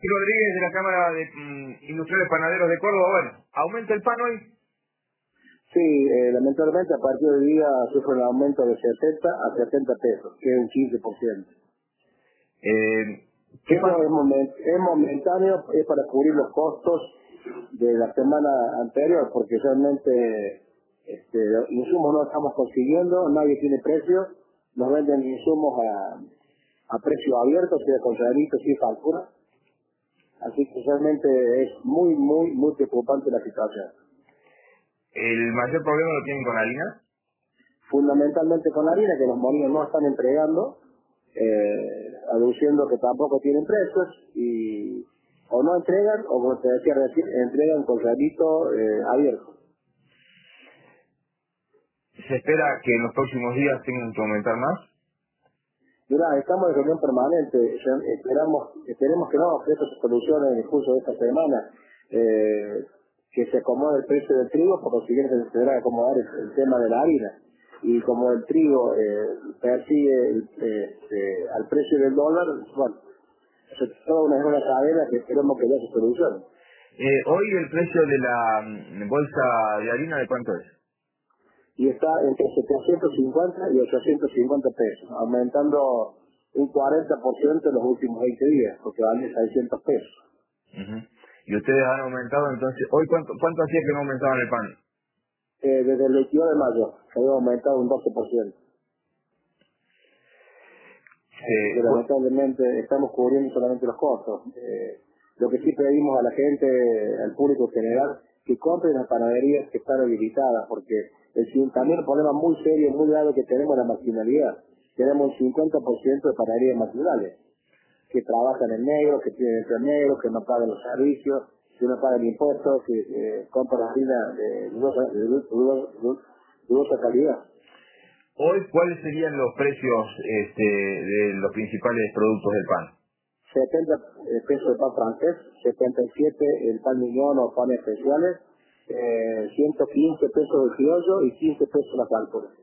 Rodríguez de la Cámara de Industriales Panaderos de Córdoba. Bueno, ¿aumenta el pan hoy? Sí, lamentablemente a partir del día sufre un aumento de 70 a 70 pesos, que es un 15%. Es momentáneo, es para cubrir los costos de la semana anterior, porque realmente insumos no estamos consiguiendo, nadie tiene precio, nos venden insumos a precio abierto, sea con realitos y factura. Así que realmente es muy preocupante la situación. ¿El mayor problema lo tienen con la harina? Fundamentalmente con la harina, que los molinos no están entregando, aduciendo que tampoco tienen precios, y o no entregan, o como te decía recién, entregan con realito abierto. ¿Se espera que en los próximos días tengan que aumentar más? Mira, estamos en reunión permanente, esperemos que no, que esto se solucione en el curso de esta semana, que se acomode el precio del trigo, por lo siguiente se deberá acomodar el tema de la harina. Y como el trigo persigue al precio del dólar, bueno, eso es toda una cadena que esperemos que ya se solucione. Hoy el precio de la bolsa de harina, ¿de cuánto es? Y está entre 750 y 850 pesos, aumentando un 40% en los últimos 20 días, porque vale 600 pesos. Y ustedes han aumentado, entonces, ¿hoy cuánto hacía que no aumentaban el pan? Desde el 22 de mayo, se había aumentado un 12%. Lamentablemente estamos cubriendo solamente los costos. Lo que sí pedimos a la gente, al público en general, que compren las panaderías que están habilitadas, porque también un problema muy serio, muy grave que tenemos en la marginalidad. Tenemos un 50% de panaderías marginales, que trabajan en negro, que tienen empleo negro, que no pagan los servicios, que no pagan impuestos, que compran harina de dudosa calidad. Hoy, ¿cuáles serían los precios de los principales productos del pan? 70 pesos el pan francés, 77 el pan miñón o pan especiales, 115 pesos el criollo y 15 pesos la cálpula.